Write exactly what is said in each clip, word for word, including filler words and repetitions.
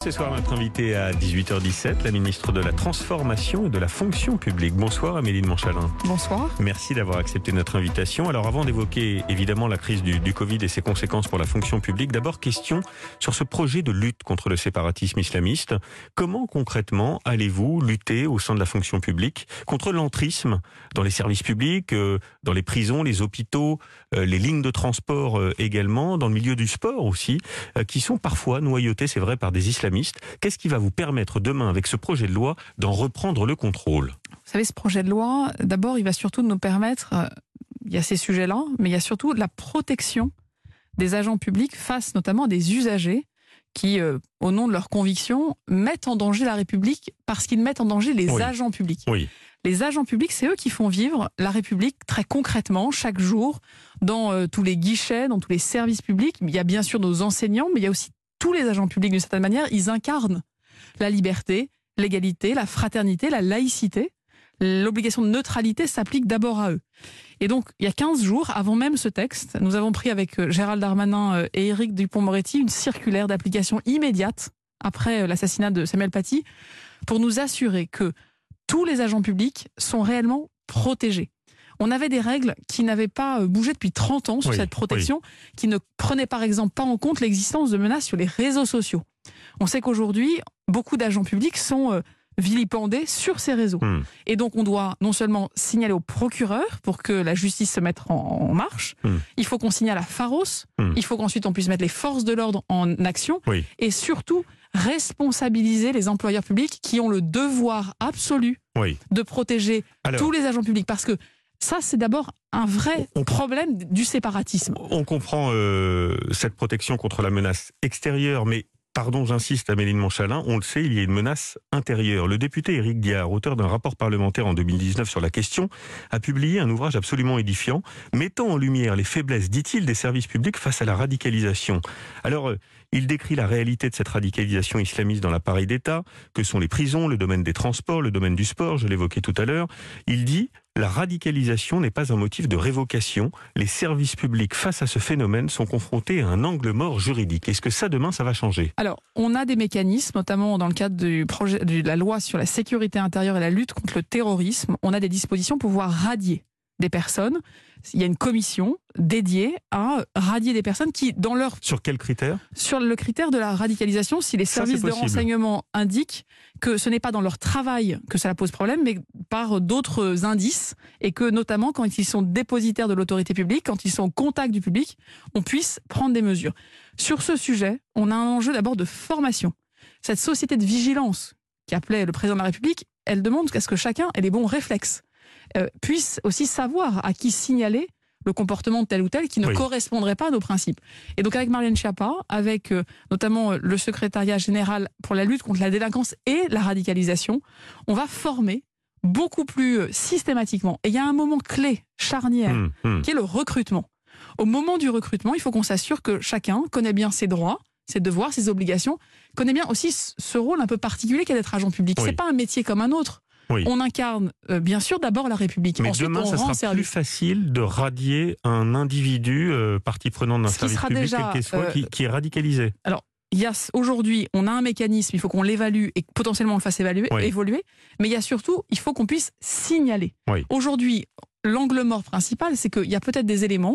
Ce soir, notre invitée à dix-huit heures dix-sept, la ministre de la Transformation et de la Fonction publique. Bonsoir Amélie de Montchalin. Bonsoir. Merci d'avoir accepté notre invitation. Alors avant d'évoquer évidemment la crise du, du Covid et ses conséquences pour la fonction publique, d'abord question sur ce projet de lutte contre le séparatisme islamiste. Comment concrètement allez-vous lutter au sein de la fonction publique contre l'entrisme dans les services publics, euh, dans les prisons, les hôpitaux, euh, les lignes de transport euh, également, dans le milieu du sport aussi, euh, qui sont parfois noyautés, c'est vrai, par des islamistes. Qu'est-ce qui va vous permettre demain, avec ce projet de loi, d'en reprendre le contrôle ? Vous savez, ce projet de loi, d'abord, il va surtout nous permettre, euh, il y a ces sujets-là, mais il y a surtout la protection des agents publics face notamment à des usagers qui, euh, au nom de leurs convictions, mettent en danger la République parce qu'ils mettent en danger les oui. agents publics. Oui. Les agents publics, c'est eux qui font vivre la République très concrètement, chaque jour, dans euh, tous les guichets, dans tous les services publics. Il y a bien sûr nos enseignants, mais il y a aussi tous les agents publics, d'une certaine manière. Ils incarnent la liberté, l'égalité, la fraternité, la laïcité. L'obligation de neutralité s'applique d'abord à eux. Et donc, il y a quinze jours, avant même ce texte, nous avons pris avec Gérald Darmanin et Éric Dupond-Moretti une circulaire d'application immédiate, après l'assassinat de Samuel Paty, pour nous assurer que tous les agents publics sont réellement protégés. On avait des règles qui n'avaient pas bougé depuis trente ans sur oui, cette protection, oui. qui ne prenaient par exemple pas en compte l'existence de menaces sur les réseaux sociaux. On sait qu'aujourd'hui, beaucoup d'agents publics sont euh, vilipendés sur ces réseaux. Mmh. Et donc on doit non seulement signaler au procureur pour que la justice se mette en, en marche, mmh. il faut qu'on signale à Pharos, mmh. il faut qu'ensuite on puisse mettre les forces de l'ordre en action, oui. et surtout responsabiliser les employeurs publics qui ont le devoir absolu oui. de protéger Alors, tous les agents publics. Parce que ça, c'est d'abord un vrai on, problème du séparatisme. On comprend euh, cette protection contre la menace extérieure, mais pardon, j'insiste, Amélie de Montchalin, on le sait, il y a une menace intérieure. Le député Éric Diard, auteur d'un rapport parlementaire en deux mille dix-neuf sur la question, a publié un ouvrage absolument édifiant, mettant en lumière les faiblesses, dit-il, des services publics face à la radicalisation. Alors, euh, il décrit la réalité de cette radicalisation islamiste dans l'appareil d'État, que sont les prisons, le domaine des transports, le domaine du sport, je l'évoquais tout à l'heure. Il dit « La radicalisation n'est pas un motif de révocation. Les services publics, face à ce phénomène, sont confrontés à un angle mort juridique. » Est-ce que ça, demain, ça va changer ? Alors, on a des mécanismes, notamment dans le cadre du projet, de la loi sur la sécurité intérieure et la lutte contre le terrorisme. On a des dispositions pour pouvoir radier des personnes. Il y a une commission dédiée à radier des personnes qui, dans leur... Sur quels critères ? Sur le critère de la radicalisation, si les services de renseignement indiquent que ce n'est pas dans leur travail que cela pose problème, mais par d'autres indices, et que notamment quand ils sont dépositaires de l'autorité publique, quand ils sont au contact du public, on puisse prendre des mesures. Sur ce sujet, on a un enjeu d'abord de formation. Cette société de vigilance qui appelait le président de la République, elle demande à ce que chacun ait les bons réflexes. Euh, puisse aussi savoir à qui signaler le comportement de tel ou tel qui ne oui. correspondrait pas à nos principes. Et donc avec Marlène Schiappa, avec euh, notamment euh, le secrétariat général pour la lutte contre la délinquance et la radicalisation, on va former beaucoup plus euh, systématiquement. Et il y a un moment clé, charnière, mmh, mmh. qui est le recrutement. Au moment du recrutement, il faut qu'on s'assure que chacun connaît bien ses droits, ses devoirs, ses obligations, connaît bien aussi ce rôle un peu particulier qu'est d'être agent public. Oui. C'est pas un métier comme un autre. Oui. On incarne euh, bien sûr d'abord la République. Mais ensuite, demain, on ça rend sera service. plus facile de radier un individu, euh, partie prenante d'un service public, déjà, quel qu'il soit, euh, qui, qui est radicalisé. Alors, il y a aujourd'hui, on a un mécanisme, il faut qu'on l'évalue et potentiellement on le fasse évaluer, oui. évoluer. Mais il y a surtout, il faut qu'on puisse signaler. Oui. Aujourd'hui, l'angle mort principal, c'est qu'il y a peut-être des éléments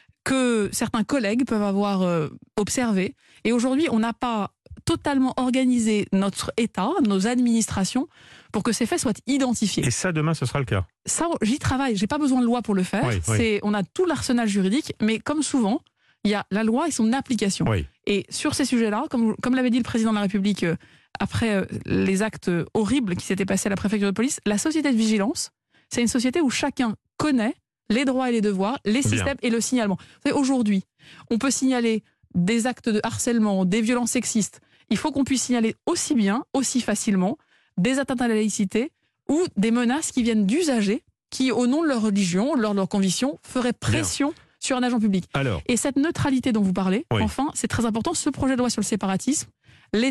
que certains collègues peuvent avoir euh, observés. Et aujourd'hui, on n'a pas totalement organisé notre État, nos administrations, pour que ces faits soient identifiés. Et ça, demain, ce sera le cas. Ça, j'y travaille. J'ai pas besoin de loi pour le faire. Oui, c'est, oui. On a tout l'arsenal juridique, mais comme souvent, il y a la loi et son application. Oui. Et sur ces sujets-là, comme, comme l'avait dit le président de la République euh, après euh, les actes horribles qui s'étaient passés à la préfecture de police, la société de vigilance, c'est une société où chacun connaît les droits et les devoirs, les systèmes Bien. Et le signalement. Vous savez, aujourd'hui, on peut signaler des actes de harcèlement, des violences sexistes. Il faut qu'on puisse signaler aussi bien, aussi facilement, des atteintes à la laïcité ou des menaces qui viennent d'usagers qui, au nom de leur religion, de leur conviction, feraient pression Bien. Sur un agent public. Alors, et cette neutralité dont vous parlez, oui. enfin, c'est très important. Ce projet de loi sur le séparatisme l'étend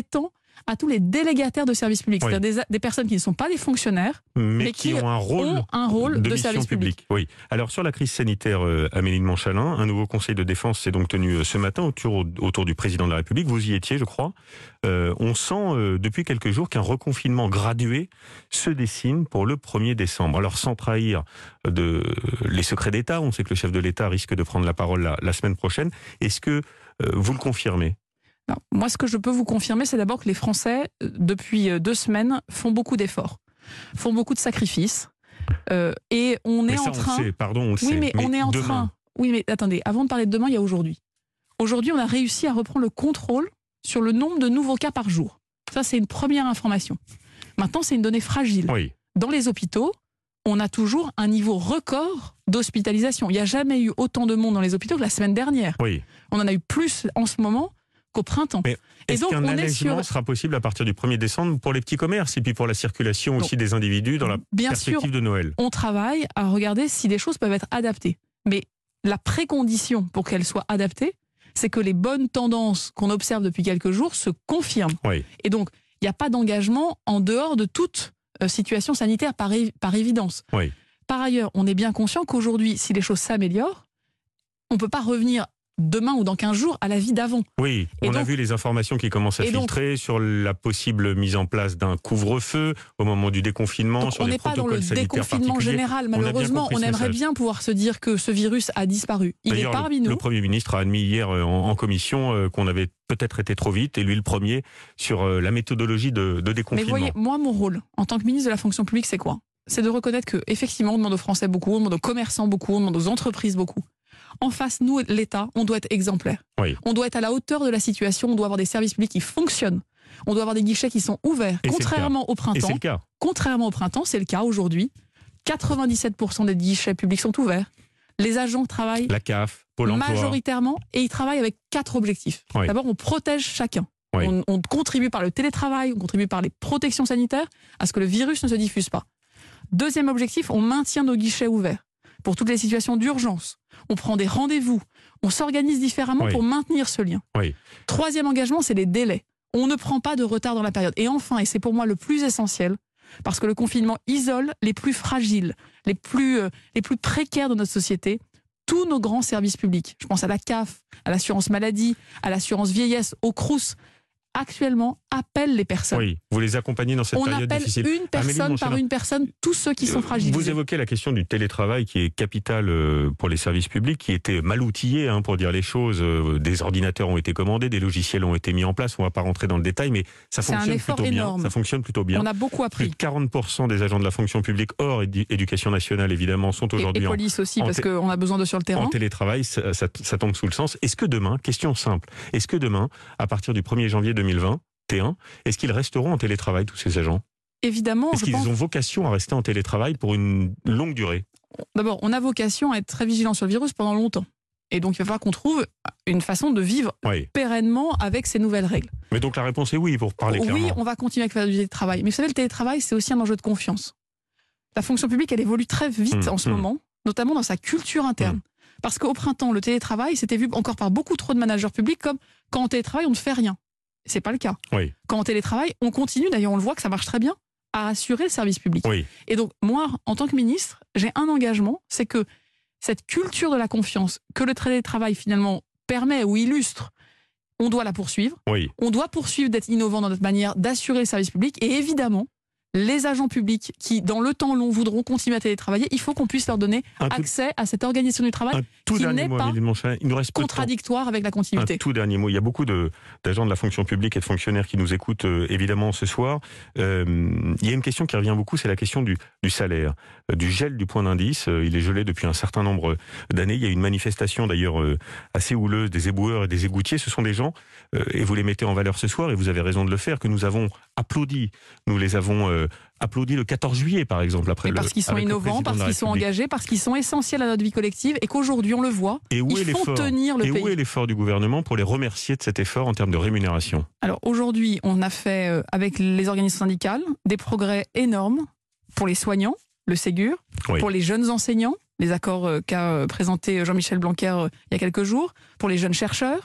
à tous les délégataires de services publics, oui. c'est-à-dire des, des personnes qui ne sont pas des fonctionnaires, mais, mais qui, qui ont un rôle, ont un rôle de, de service public. public. Oui. Alors sur la crise sanitaire, euh, Amélie de Montchalin, un nouveau conseil de défense s'est donc tenu euh, ce matin autour, autour du président de la République. Vous y étiez, je crois. Euh, on sent euh, depuis quelques jours qu'un reconfinement gradué se dessine pour le premier décembre. Alors sans trahir de, les secrets d'État, on sait que le chef de l'État risque de prendre la parole la, la semaine prochaine. Est-ce que euh, vous le confirmez ? Non, moi, ce que je peux vous confirmer, c'est d'abord que les Français, depuis deux semaines, font beaucoup d'efforts, font beaucoup de sacrifices, euh, et on est mais ça, en train. On le sait, pardon, on le oui, sait. mais, mais on est en demain... train. Oui, mais attendez. Avant de parler de demain, il y a aujourd'hui. Aujourd'hui, on a réussi à reprendre le contrôle sur le nombre de nouveaux cas par jour. Ça, c'est une première information. Maintenant, c'est une donnée fragile. Oui. Dans les hôpitaux, on a toujours un niveau record d'hospitalisation. Il n'y a jamais eu autant de monde dans les hôpitaux que la semaine dernière. Oui. On en a eu plus en ce moment qu'au printemps. Mais est-ce et donc, qu'un on allègement est sur... sera possible à partir du premier décembre pour les petits commerces et puis pour la circulation donc, aussi des individus dans la bien perspective sûr, de Noël? On travaille à regarder si des choses peuvent être adaptées. Mais la précondition pour qu'elles soient adaptées, c'est que les bonnes tendances qu'on observe depuis quelques jours se confirment. Oui. Et donc, il n'y a pas d'engagement en dehors de toute euh, situation sanitaire par, é- par évidence. Oui. Par ailleurs, on est bien conscient qu'aujourd'hui, si les choses s'améliorent, on ne peut pas revenir demain ou dans quinze jours à la vie d'avant. Oui, et on donc, a vu les informations qui commencent à filtrer donc, sur la possible mise en place d'un couvre-feu au moment du déconfinement, sur les protocoles sanitaires particuliers. On n'est pas dans le déconfinement général, malheureusement. On, on aimerait bien pouvoir se dire que ce virus a disparu. Il est parmi le, nous. Le Premier ministre a admis hier en, en commission euh, qu'on avait peut-être été trop vite, et lui le premier, sur euh, la méthodologie de, de déconfinement. Mais voyez, moi, mon rôle, en tant que ministre de la fonction publique, c'est quoi? C'est de reconnaître qu'effectivement, on demande aux Français beaucoup, on demande aux commerçants beaucoup, on demande aux entreprises beaucoup. En face, nous, l'État, on doit être exemplaire. Oui. On doit être à la hauteur de la situation, on doit avoir des services publics qui fonctionnent, on doit avoir des guichets qui sont ouverts, et contrairement au printemps. Et c'est le cas. Contrairement au printemps, c'est le cas aujourd'hui. quatre-vingt-dix-sept pour cent des guichets publics sont ouverts. Les agents travaillent la C A F, Pôle emploi. Majoritairement, et ils travaillent avec quatre objectifs. Oui. D'abord, on protège chacun. Oui. On, on contribue par le télétravail, on contribue par les protections sanitaires à ce que le virus ne se diffuse pas. Deuxième objectif, on maintient nos guichets ouverts pour toutes les situations d'urgence. On prend des rendez-vous, on s'organise différemment oui. pour maintenir ce lien. Oui. Troisième engagement, c'est les délais. On ne prend pas de retard dans la période. Et enfin, et c'est pour moi le plus essentiel, parce que le confinement isole les plus fragiles, les plus, euh, les plus précaires de notre société, tous nos grands services publics. Je pense à la C A F, à l'assurance maladie, à l'assurance vieillesse, au Crous. Actuellement, appellent les personnes. Oui, vous les accompagnez dans cette on période difficile. On appelle une personne par une personne, tous ceux qui sont fragilisés. Vous évoquez la question du télétravail qui est capitale pour les services publics, qui était mal outillé, hein, pour dire les choses. Des ordinateurs ont été commandés, des logiciels ont été mis en place. On ne va pas rentrer dans le détail, mais ça fonctionne plutôt énorme. bien. Ça fonctionne plutôt bien. On a beaucoup appris. Plus de quarante pour cent des agents de la fonction publique hors édu- éducation nationale, évidemment, sont aujourd'hui et, et en, police aussi, en parce qu'on a besoin de sur le terrain. En télétravail, ça, ça, ça tombe sous le sens. Est-ce que demain, question simple, est-ce que demain, à partir du premier janvier deux mille vingt, est-ce qu'ils resteront en télétravail, tous ces agents? Évidemment. Est-ce qu'ils pense... ont vocation à rester en télétravail pour une longue durée? D'abord, on a vocation à être très vigilant sur le virus pendant longtemps. Et donc, il va falloir qu'on trouve une façon de vivre oui. pérennement avec ces nouvelles règles. Mais donc la réponse est oui, pour parler oui, clairement. Oui, on va continuer avec le télétravail. Mais vous savez, le télétravail, c'est aussi un enjeu de confiance. La fonction publique, elle évolue très vite mmh, en ce mmh. moment, notamment dans sa culture interne. Mmh. Parce qu'au printemps, le télétravail, c'était vu encore par beaucoup trop de managers publics comme quand on télétravaille, on ne fait rien. C'est pas le cas. Oui. Quand on télétravaille, on continue, d'ailleurs on le voit que ça marche très bien, à assurer le service public. Oui. Et donc, moi, en tant que ministre, j'ai un engagement, c'est que cette culture de la confiance que le télétravail finalement permet ou illustre, on doit la poursuivre. Oui. On doit poursuivre d'être innovant dans notre manière d'assurer le service public. Et évidemment, les agents publics qui, dans le temps long, voudront continuer à télétravailler, il faut qu'on puisse leur donner un accès tout, à cette organisation du travail qui n'est mot, pas il nous reste contradictoire avec la continuité. Un tout dernier mot. Il y a beaucoup de, d'agents de la fonction publique et de fonctionnaires qui nous écoutent euh, évidemment ce soir. Euh, il y a une question qui revient beaucoup, c'est la question du, du salaire, euh, du gel du point d'indice. Euh, il est gelé depuis un certain nombre d'années. Il y a une manifestation d'ailleurs euh, assez houleuse des éboueurs et des égoutiers. Ce sont des gens, euh, et vous les mettez en valeur ce soir, et vous avez raison de le faire, que nous avons applaudi. Nous les avons euh, applaudi le quatorze juillet, par exemple. Après et parce le, qu'ils sont innovants, parce qu'ils sont engagés, parce qu'ils sont essentiels à notre vie collective, et qu'aujourd'hui, on le voit, et où ils est font tenir le et pays. Et où est l'effort du gouvernement pour les remercier de cet effort en termes de rémunération? Alors aujourd'hui, on a fait, euh, avec les organisations syndicales, des progrès énormes pour les soignants, le Ségur, oui. pour les jeunes enseignants, les accords euh, qu'a euh, présenté Jean-Michel Blanquer euh, il y a quelques jours, pour les jeunes chercheurs.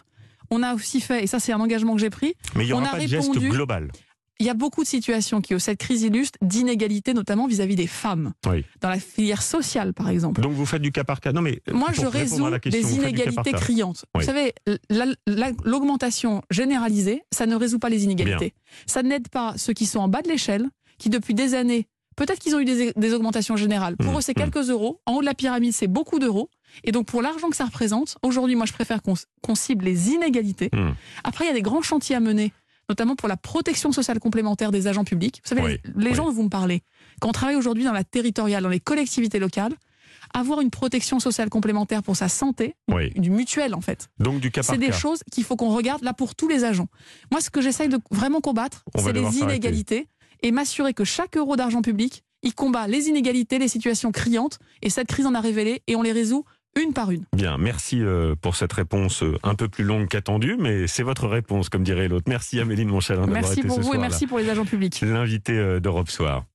on a aussi fait, et ça c'est un engagement que j'ai pris, mais il n'y aura on pas a de geste répondu, global. Il y a beaucoup de situations qui, cette crise illustre, d'inégalités, notamment vis-à-vis des femmes. Oui. Dans la filière sociale, par exemple. Donc vous faites du cas par cas. Non, mais moi, je résous question, des inégalités criantes. Oui. Vous savez, l'augmentation généralisée, ça ne résout pas les inégalités. Bien. Ça n'aide pas ceux qui sont en bas de l'échelle, qui depuis des années, peut-être qu'ils ont eu des, des augmentations générales. Pour mmh, eux, c'est quelques mmh. euros. En haut de la pyramide, c'est beaucoup d'euros. Et donc, pour l'argent que ça représente, aujourd'hui, moi, je préfère qu'on qu'on cible les inégalités. Mmh. Après, il y a des grands chantiers à mener, notamment pour la protection sociale complémentaire des agents publics. Vous savez, oui, les, les oui. gens dont vous me parlez, quand on travaille aujourd'hui dans la territoriale, dans les collectivités locales, avoir une protection sociale complémentaire pour sa santé, oui. du mutuel en fait. Donc du cas par cas. C'est des choses qu'il faut qu'on regarde là pour tous les agents. Moi, ce que j'essaye de vraiment combattre, c'est les inégalités et m'assurer que chaque euro d'argent public, il combat les inégalités, les situations criantes, et cette crise en a révélé, et on les résout une par une. Bien, merci pour cette réponse un peu plus longue qu'attendue, mais c'est votre réponse, comme dirait l'autre. Merci Amélie de Montchalin d'avoir été ce soir-là. Merci pour vous et merci pour les agents publics. L'invité d'Europe Soir.